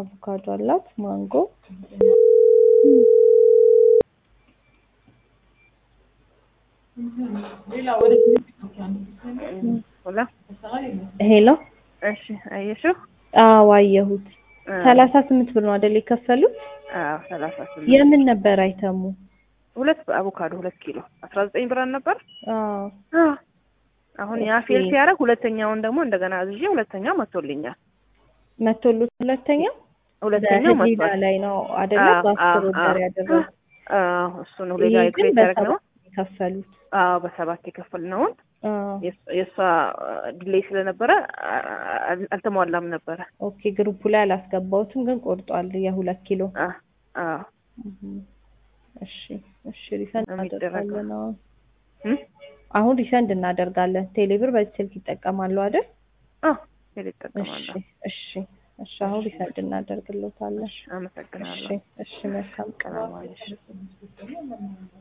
አቮካዶ አላት ማንጎ ሄሎ እሺ አየሽው አየሁት 38 ብር ነው አይደል የከፈሉት 38 የምን ነበር አይተሙ ሁለት አቮካዶ 2 ኪሎ 19 ብር ነበር አሁን ያ ፌል ሲያረግ ሁለተኛውን ደግሞ እንደገና አዝዤ ሁለተኛው መጥቶልኛል ሁለተኛው መጥቷል ላይ ነው አይደል በ10 ብር ያደረገው እሱን ሁሌላ ኤክሬት ያደረግነው ከፈሉት በ7 የከፈልነው የሷ ዲሌይ ስለነበረ አልተሟላም ነበር ኦኬ ግሩፕ ላይ አላስገባውትም ግን ቆርጧል ያ2 ኪሎ እሺ ሪፈንድ እናደርጋለን አሁን ሪፈንድ እናደርጋለን ቴሌብር በዚህ ስልክ ይጠቀማሉ አይደል ቴሌ ይጠቀማሉ እሺ አሁን ሪፈንድ እናደርግልዎታለን አመሰግናለሁ እሺ መልካም ቀን